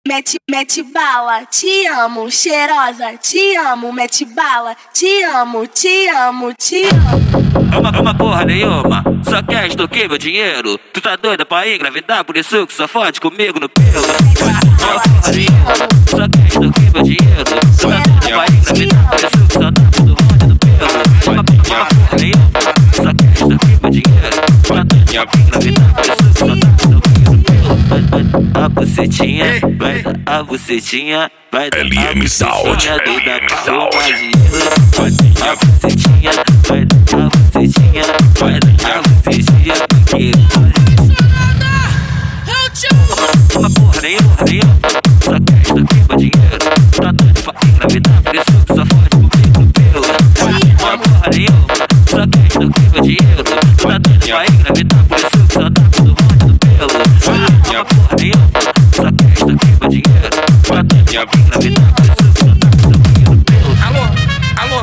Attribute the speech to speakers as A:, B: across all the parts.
A: mete bala, te amo, cheirosa, te amo, mete bala, te amo, te amo, te amo.
B: Uma porra nenhuma, só quer extorquir meu dinheiro. Tu tá doida pra engravidar, por isso que só fode comigo no pelo. Uma porra nenhuma, só quer extorquir meu dinheiro. Tu tá doida pra engravidar, por isso que só tá tudo roda no pelo. Uma porra nenhuma, só quer extorquir meu dinheiro. Tu tá doida pra engravidar, por isso que só tá tudo roda no pelo. A bucetinha, vai dar a bucetinha, vai dar a bucetinha doida pra romadinha. A bucetinha, vai dar a bucetinha, vai dar a bucetinha que uma porra nenhuma, só quer extorquir meu dinheiro. Tá doido pra engravidar, por isso que só fode comigo no pelo. Uma porra nenhuma, só quer extorquir meu dinheiro. Tá doido pra engravidar, por isso que só tá tudo roda no pelo. Uma porra nenhuma, só quer extorquir meu dinheiro. Tá doido pra engravidar, por isso que só tá tudo roda no pelo.
C: Alô?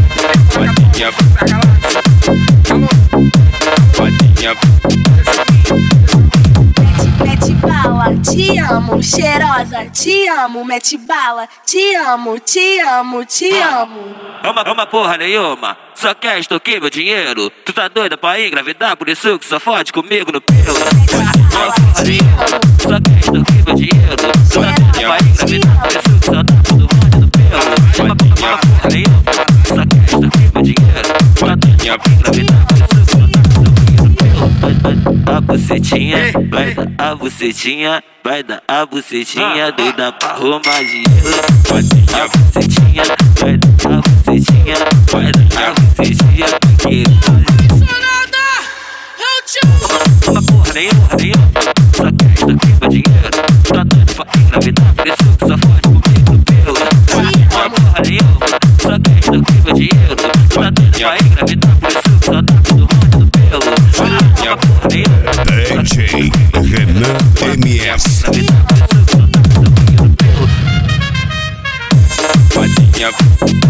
A: Mete bala, te amo, cheirosa, te amo, mete bala, te amo, te amo, te amo.
B: Uma porra nenhuma, só quer extorquir meu dinheiro. Tu tá doida pra engravidar, por isso que só fode comigo no pelo. Uma porra nenhuma, só quer extorquir meu dinheiro. Tu tá doida pra engravidar, por isso que só tá tudo roda no pelo. Uma porra nenhuma, só quer extorquir meu dinheiro. Tu tá doida pra engravidar, por isso que só tá tudo roda no pelo. A bucetinha, vai dar a bucetinha, vai dar a bucetinha doida pra romadinha. A bucetinha, vai dar a bucetinha, vai dar a bucetinha que uma porra nenhuma, só quer extorquir meu dinheiro. Tá doido pra engravidar, por isso que só fode comigo no pelo. Uma porra nenhuma, só quer extorquir meu dinheiro. Tá doido pra engravidar, por isso que só tá tudo roda no pelo. Uma porra nenhuma,
D: DJ Renan MS.
B: engravidar, por isso que só tá tudo roda no pelo.